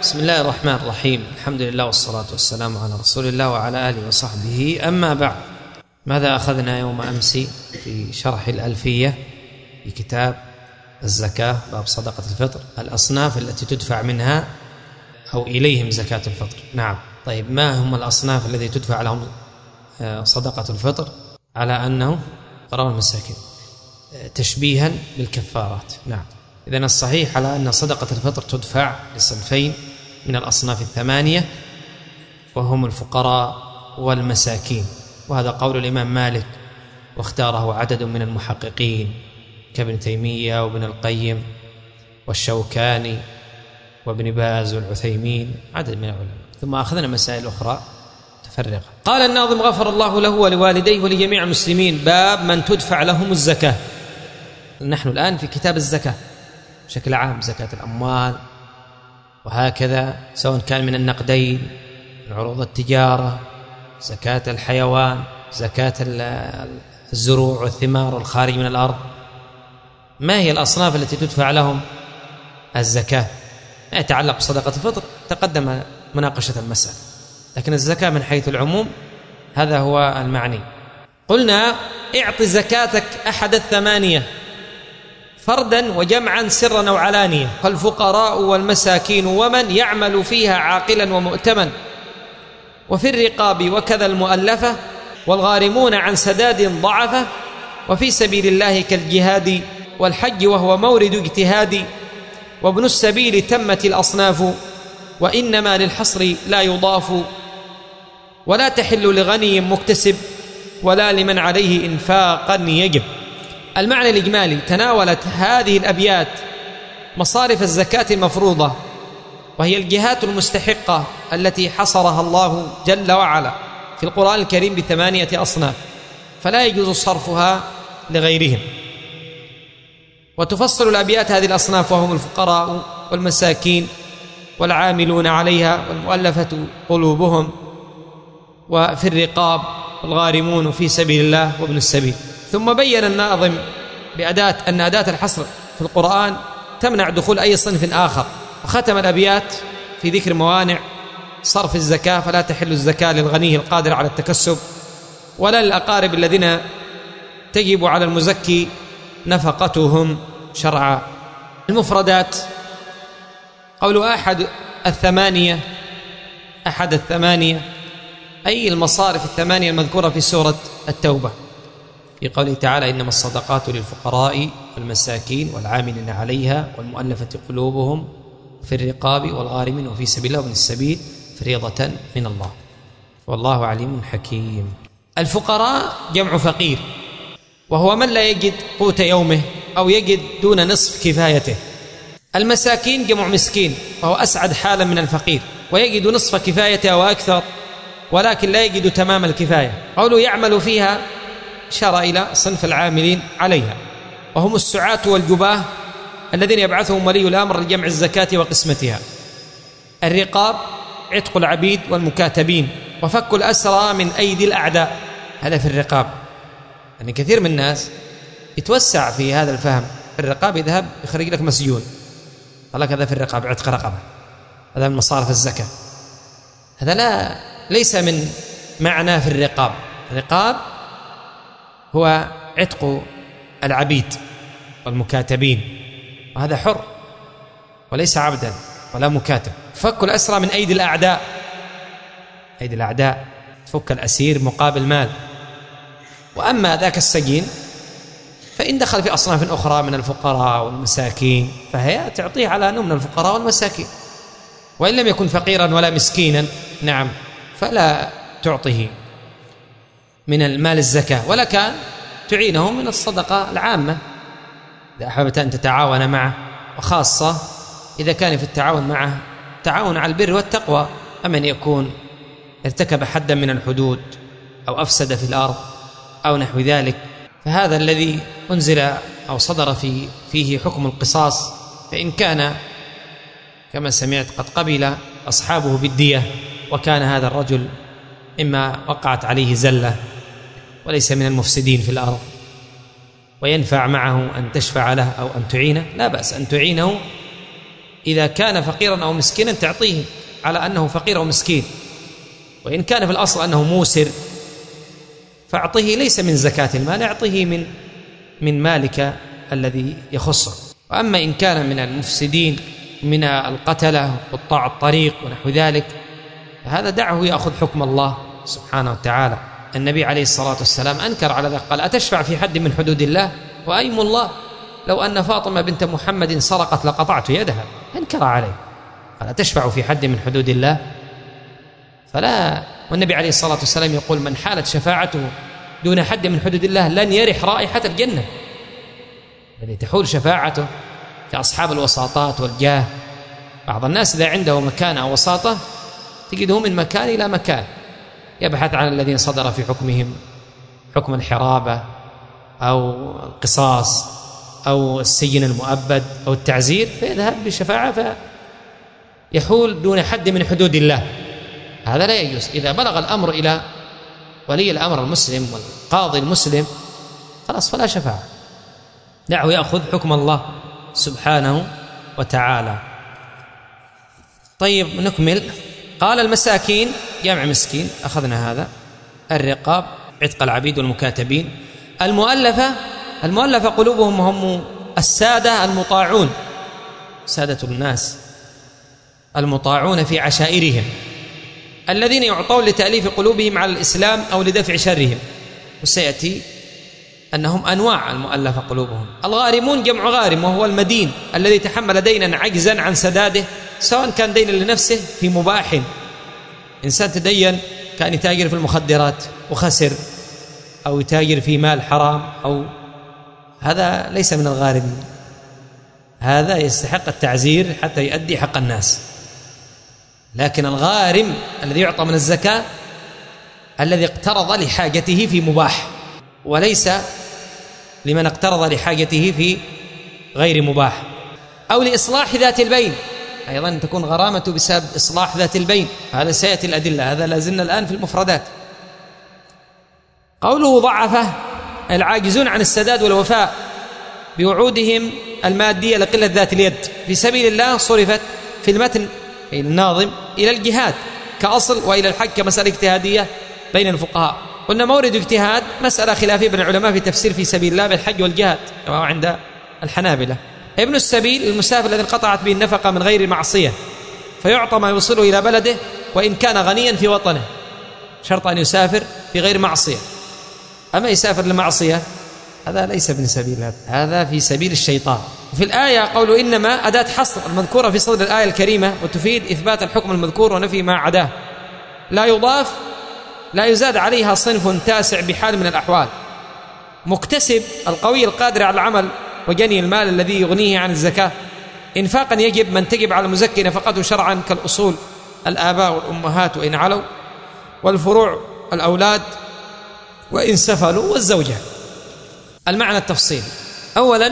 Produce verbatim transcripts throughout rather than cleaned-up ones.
بسم الله الرحمن الرحيم. الحمد لله والصلاة والسلام على رسول الله وعلى آله وصحبه. أما بعد، ماذا أخذنا يوم أمس في شرح الألفية في كتاب الزكاة باب صدقة الفطر؟ الأصناف التي تدفع منها أو إليهم زكاة الفطر. نعم. طيب، ما هم الأصناف الذي تدفع لهم صدقة الفطر؟ على أنه فقراء المساكين تشبيها بالكفارات. نعم. إذن الصحيح على أن صدقة الفطر تدفع لصنفين من الأصناف الثمانية، وهم الفقراء والمساكين، وهذا قول الإمام مالك، واختاره عدد من المحققين كابن تيمية وابن القيم والشوكاني وابن باز والعثيمين، عدد من العلماء. ثم أخذنا مسائل أخرى تفرقة. قال الناظم غفر الله له ولوالديه ولجميع المسلمين: باب من تدفع لهم الزكاة. نحن الآن في كتاب الزكاة بشكل عام، زكاة الأموال وهكذا، سواء كان من النقدين، من عروض التجارة، زكاة الحيوان، زكاة الزروع والثمار والخارج من الأرض. ما هي الأصناف التي تدفع لهم الزكاة؟ ما يتعلق بصدقة الفطر تقدم مناقشة المسألة، لكن الزكاة من حيث العموم هذا هو المعني. قلنا: اعط زكاتك أحد الثمانية فردا وجمعا سرا أو علانية، فالفقراء والمساكين ومن يعمل فيها عاقلا ومؤتمن، وفي الرقاب وكذا المؤلفة، والغارمون عن سداد ضعفة، وفي سبيل الله كالجهاد والحج وهو مورد اجتهاد، وابن السبيل تمت الأصناف، وإنما للحصر لا يضاف، ولا تحل لغني مكتسب ولا لمن عليه إنفاقا يجب. المعنى الإجمالي: تناولت هذه الأبيات مصارف الزكاة المفروضة، وهي الجهات المستحقة التي حصرها الله جل وعلا في القرآن الكريم بثمانية أصناف، فلا يجوز صرفها لغيرهم. وتفصل الأبيات هذه الأصناف، وهم الفقراء والمساكين والعاملون عليها والمؤلفة قلوبهم، وفي الرقاب، والغارمون في سبيل الله، وابن السبيل. ثم بين الناظم بأداة أن أداة الحصر في القرآن تمنع دخول أي صنف آخر، وختم الأبيات في ذكر موانع صرف الزكاة: فلا تحل الزكاة للغني القادر على التكسب، ولا للأقارب الذين تجب على المزكي نفقتهم شرعا. المفردات: قول أحد الثمانية، أحد الثمانية أي المصارف الثمانية المذكورة في سورة التوبة في قوله تعالى: إنما الصدقات للفقراء والمساكين والعاملين عليها والمؤلفة قلوبهم في الرقاب والغارمين وفي سبيل الله وابن السبيل فريضة من الله والله عليم حكيم. الفقراء جمع فقير، وهو من لا يجد قوت يومه أو يجد دون نصف كفايته. المساكين جمع مسكين، وهو أسعد حالا من الفقير، ويجد نصف كفايته وأكثر، ولكن لا يجد تمام الكفاية. قوله يعمل فيها إشارة إلى صنف العاملين عليها، وهم السعاة والجباه الذين يبعثهم ولي الأمر لجمع الزكاة وقسمتها. الرقاب عتق العبيد والمكاتبين، وفك الأسرى من أيدي الأعداء، هذا في الرقاب. يعني كثير من الناس يتوسع في هذا الفهم. في الرقاب يذهب يخرج لك مسجون، قال لك هذا في الرقاب عتق رقبة، هذا من مصارف الزكاة. هذا لا ليس من معنى في الرقاب. الرقاب هو عتق العبيد والمكاتبين، وهذا حر وليس عبدا ولا مكاتب. فك الأسرى من أيدي الأعداء، أيدي الأعداء تفك الأسير مقابل مال. وأما ذاك السجين فإن دخل في أصناف أخرى من الفقراء والمساكين فهي تعطيه على أنه من الفقراء والمساكين، وإن لم يكن فقيرا ولا مسكينا نعم فلا تعطيه من المال الزكاة، ولا كان تعينه من الصدقة العامة إذا أحببت أن تتعاون معه، وخاصة إذا كان في التعاون معه تعاون على البر والتقوى. أما أن يكون ارتكب حدا من الحدود أو أفسد في الأرض أو نحو ذلك، فهذا الذي أنزل أو صدر في فيه حكم القصاص. فإن كان كما سمعت قد قبل أصحابه بالدية، وكان هذا الرجل إما وقعت عليه زلة وليس من المفسدين في الأرض، وينفع معه أن تشفع له أو أن تعينه، لا بأس أن تعينه إذا كان فقيرا أو مسكينا تعطيه على أنه فقير أو مسكين، وإن كان في الأصل أنه موسر فأعطيه ليس من زكاة المال، أعطيه من من مالك الذي يخصه. وأما إن كان من المفسدين من القتلة وقطاع الطريق ونحو ذلك فهذا دعه يأخذ حكم الله سبحانه وتعالى. النبي عليه الصلاة والسلام أنكر على ذلك، قال أتشفع في حد من حدود الله؟ وأيم الله لو أن فاطمة بنت محمد سرقت لقطعت يدها، أنكر عليه، قال أتشفع في حد من حدود الله؟ فلا. والنبي عليه الصلاة والسلام يقول من حالت شفاعته دون حد من حدود الله لن يرح رائحة الجنة. الذي تحول شفاعته كأصحاب الوساطات والجاه، بعض الناس إذا عنده مكان أو وساطة تجده من مكان إلى مكان يبحث عن الذين صدر في حكمهم حكم الحرابة أو القصاص أو السجن المؤبد أو التعزير، فيذهب بشفاعة فيحول دون حد من حدود الله. هذا لا يجوز. إذا بلغ الأمر إلى ولي الأمر المسلم والقاضي المسلم خلاص فلا شفاعة، دعه يأخذ حكم الله سبحانه وتعالى. طيب نكمل. قال المساكين جمع مسكين، أخذنا هذا. الرقاب عتق العبيد والمكاتبين. المؤلفة، المؤلفة قلوبهم هم السادة المطاعون، سادة الناس المطاعون في عشائرهم الذين يعطون لتأليف قلوبهم على الإسلام أو لدفع شرهم. وسيأتي أنهم أنواع المؤلفة قلوبهم. الغارمون جمع غارم وهو المدين الذي تحمل دينا عجزا عن سداده، سواء كان دينا لنفسه في مباح، إنسان تدين كان يتاجر في المخدرات وخسر، أو يتاجر في مال حرام، أو هذا ليس من الغارمين، هذا يستحق التعزير حتى يؤدي حق الناس. لكن الغارم الذي يعطى من الزكاة الذي اقترض لحاجته في مباح، وليس لمن اقترض لحاجته في غير مباح، أو لإصلاح ذات البين، أيضا تكون غرامة بسبب إصلاح ذات البين. هذا سيأتي الأدلة، هذا لازلنا الآن في المفردات. قوله ضعفه العاجزون عن السداد والوفاء بوعودهم المادية لقلة ذات اليد في سبيل الله، صرفت في المتن الناظم إلى الجهاد كأصل وإلى الحج كمسألة اجتهادية بين الفقهاء. قلنا مورد اجتهاد مسألة خلافية بين العلماء في تفسير في سبيل الله بالحج والجهاد عند الحنابلة. ابن السبيل المسافر الذي انقطعت به النفقة من غير معصية فيعطى ما يوصله إلى بلده وإن كان غنيا في وطنه، شرط أن يسافر في غير معصية. أما يسافر لمعصية هذا ليس ابن سبيل، هذا في سبيل الشيطان. وفي الآية قولوا إنما أداة حصر المذكورة في صدر الآية الكريمة، وتفيد إثبات الحكم المذكور ونفي ما عداه، لا يضاف لا يزاد عليها صنف تاسع بحال من الأحوال. مكتسب القوي القادر على العمل وجني المال الذي يغنيه عن الزكاة. إنفاقا يجب من تجب على المزكي نفقته شرعا كالأصول الآباء والأمهات وإن علوا، والفروع الأولاد وإن سفلوا، والزوجة. المعنى التفصيل. أولا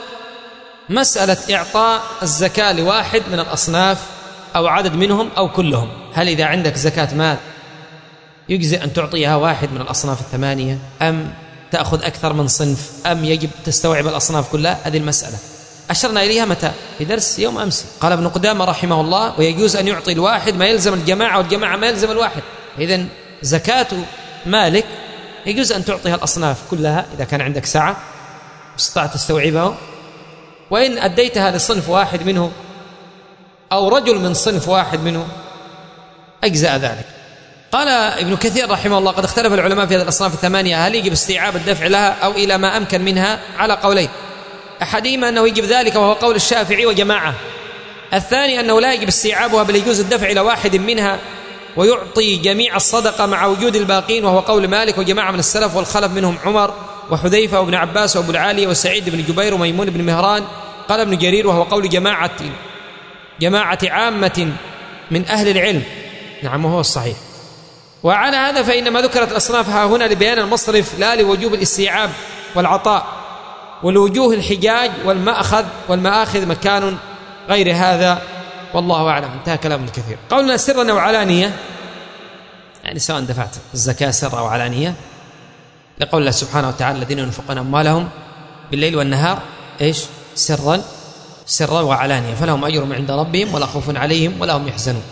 مسألة إعطاء الزكاة لواحد من الأصناف أو عدد منهم أو كلهم. هل إذا عندك زكاة مال يجزئ أن تعطيها واحد من الأصناف الثمانية، أم تأخذ أكثر من صنف، أم يجب تستوعب الأصناف كلها؟ هذه المسألة أشرنا إليها متى؟ في درس يوم أمس. قال ابن قدامة رحمه الله ويجوز أن يعطي الواحد ما يلزم الجماعة والجماعة ما يلزم الواحد. إذن زكاة مالك يجوز أن تعطيها الأصناف كلها إذا كان عندك سعة استطعت تستوعبه، وإن أديتها لصنف واحد منه أو رجل من صنف واحد منه أجزأ ذلك. قال ابن كثير رحمه الله قد اختلف العلماء في هذه الأصناف الثمانية هل يجب استيعاب الدفع لها أو إلى ما أمكن منها، على قولين. أحدهما أنه يجب ذلك وهو قول الشافعي وجماعة، الثاني أنه لا يجب استيعابها بل يجوز الدفع إلى واحد منها ويعطي جميع الصدقة مع وجود الباقين، وهو قول مالك وجماعة من السلف والخلف منهم عمر وحذيفة وابن عباس وابو العالي وسعيد بن جبير وميمون بن مهران. قال ابن جرير وهو قول جماعة جماعة عامة من أهل العلم، نعم وهو الصحيح. وعلى هذا فإنما ذكرت الأصناف ها هنا لبيان المصرف لا لوجوب الاستيعاب والعطاء، ولوجوه الحجاج والمأخذ والمآخذ مكان غير هذا، والله أعلم. انتهى كلام ابن كثير. قولنا سرا أو علانية، يعني سواء دفعت الزكاة سر أو علانية، لقول الله سبحانه وتعالى الذين ينفقون أموالهم بالليل والنهار إيش سرا سرا وعلانية، فلهم أجر عند ربهم ولا خوف عليهم ولا هم يحزنون.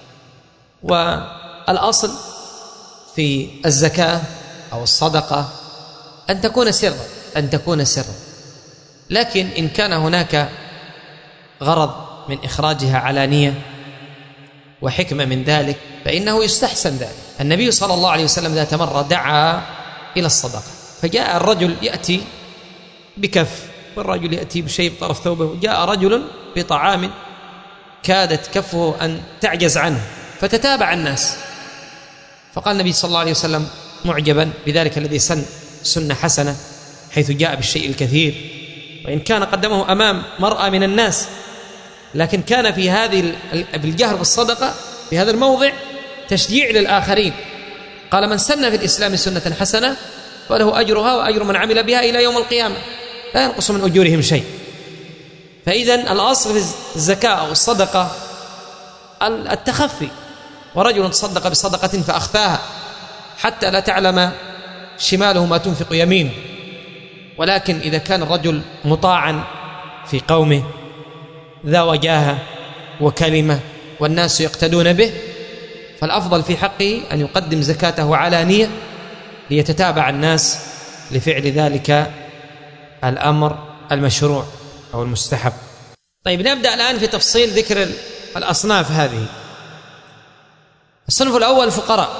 والأصل في الزكاة أو الصدقة أن تكون سرا أن تكون سرا لكن إن كان هناك غرض من إخراجها علانية وحكمة من ذلك فإنه يستحسن ذلك. النبي صلى الله عليه وسلم ذات مرة دعا إلى الصدقة، فجاء الرجل يأتي بكف والرجل يأتي بشيء بطرف ثوبه، جاء رجل بطعام كادت كفه أن تعجز عنه، فتتابع الناس، فقال النبي صلى الله عليه وسلم معجبا بذلك الذي سن سنة حسنة حيث جاء بالشيء الكثير، وإن كان قدمه أمام مرأة من الناس، لكن كان في هذه بالجهر بالصدقة في هذا الموضع تشجيع للآخرين. قال: من سن في الإسلام سنة حسنة فله أجرها وأجر من عمل بها إلى يوم القيامة لا ينقص من أجورهم شيء. فإذن الأصل في الزكاة أو الصدقة التخفي، ورجل تصدق بصدقة فأخفاها حتى لا تعلم شماله ما تنفق يمينه. ولكن إذا كان الرجل مطاعا في قومه ذا وجاهة وكلمة والناس يقتدون به، فالأفضل في حقه أن يقدم زكاته علانية ليتتابع الناس لفعل ذلك الأمر المشروع أو المستحب. طيب، نبدأ الآن في تفصيل ذكر الأصناف هذه. الصنف الأول الفقراء.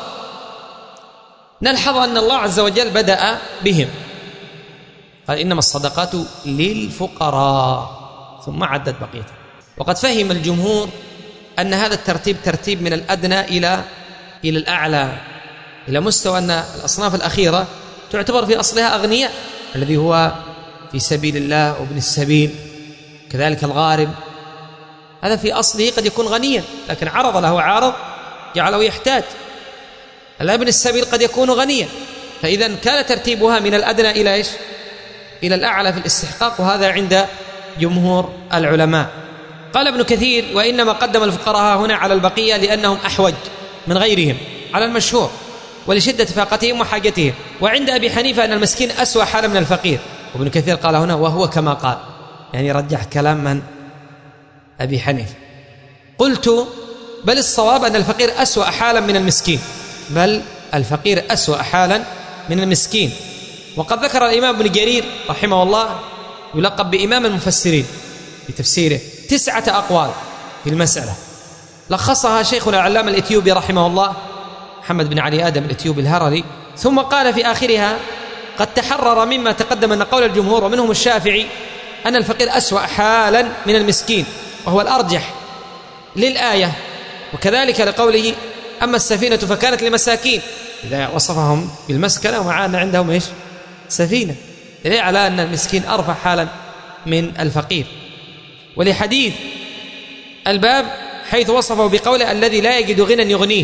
نلحظ أن الله عز وجل بدأ بهم، قال: إنما الصدقات للفقراء، ثم عدد بقيته. وقد فهم الجمهور أن هذا الترتيب ترتيب من الأدنى إلى إلى الأعلى، إلى مستوى أن الأصناف الأخيرة تعتبر في أصلها أغنياء، الذي هو في سبيل الله وابن السبيل، كذلك الغارب، هذا في أصله قد يكون غنيا لكن عرض له عارض جعله يحتاج. ابن السبيل قد يكون غنيا، فإذا كان ترتيبها من الأدنى إلى إيش؟ إلى الأعلى في الاستحقاق، وهذا عند جمهور العلماء. قال ابن كثير: وإنما قدم الفقراء هنا على البقية لأنهم أحوج من غيرهم على المشهور ولشدة فاقتهم وحاجتهم. وعند أبي حنيفة أن المسكين أسوأ حالا من الفقير، وابن كثير قال هنا وهو كما قال، يعني رجح كلام من؟ أبي حنيفة. قلت: بل الصواب أن الفقير أسوأ حالا من المسكين، بل الفقير أسوأ حالا من المسكين. وقد ذكر الإمام ابن جرير رحمه الله يلقب بإمام المفسرين في تفسيره تسعة أقوال في المسألة، لخصها شيخنا العلامة الإثيوبي رحمه الله محمد بن علي آدم الإثيوبي الهرري، ثم قال في آخرها: قد تحرر مما تقدم أن قول الجمهور ومنهم الشافعي أن الفقير أسوأ حالا من المسكين، وهو الأرجح للآية، وكذلك لقوله: أما السفينة فكانت لمساكين، إذا وصفهم بالمسكنة ومع أن عندهم إيش؟ سفينة، دليل على أن المسكين أرفع حالا من الفقير. ولحديث الباب حيث وصفه بقوله: الذي لا يجد غنى يغنيه،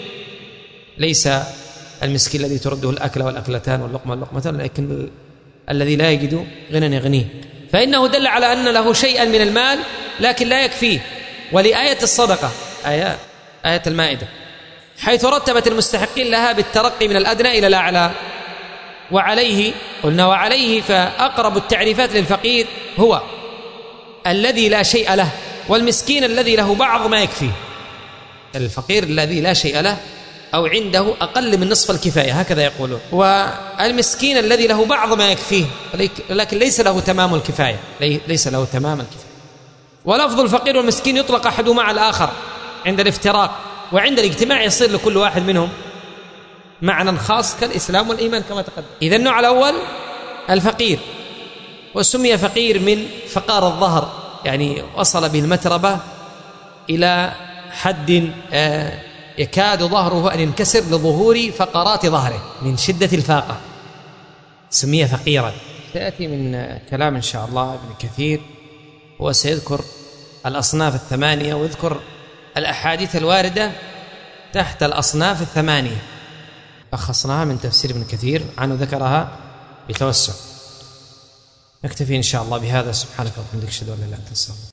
ليس المسكين الذي ترده الأكل والأكلتان واللقمة واللقمتان، لكن الذي لا يجد غنى يغنيه، فإنه دل على أن له شيئا من المال لكن لا يكفيه. ولآية الصدقة آية, آية المائدة حيث رتبت المستحقين لها بالترقي من الأدنى إلى الأعلى. وعليه قلنا وعليه فأقرب التعريفات للفقير هو الذي لا شيء له، والمسكين الذي له بعض ما يكفيه. الفقير الذي لا شيء له أو عنده أقل من نصف الكفاية، هكذا يقولون. والمسكين الذي له بعض ما يكفيه لكن ليس له تمام الكفاية، ليس له تمام الكفاية. ولفظ الفقير والمسكين يطلق أحدهما على الآخر عند الافتراق، وعند الاجتماع يصير لكل واحد منهم معنى خاص كالإسلام والإيمان كما تقدم. إذا النوع الأول الفقير، وسمي فقير من فقار الظهر، يعني وصل به المتربة إلى حد يكاد ظهره أن ينكسر لظهور فقرات ظهره من شدة الفاقة، سمي فقيرا. سيأتي من كلام إن شاء الله ابن كثير وسيذكر الأصناف الثمانية ويذكر الأحاديث الواردة تحت الأصناف الثمانية، أخصناها من تفسير ابن كثير عنه ذكرها بتوسع. نكتفي إن شاء الله بهذا. سبحانك وبحمدك أشهد أن لا إله إلا أنت أستغفرك.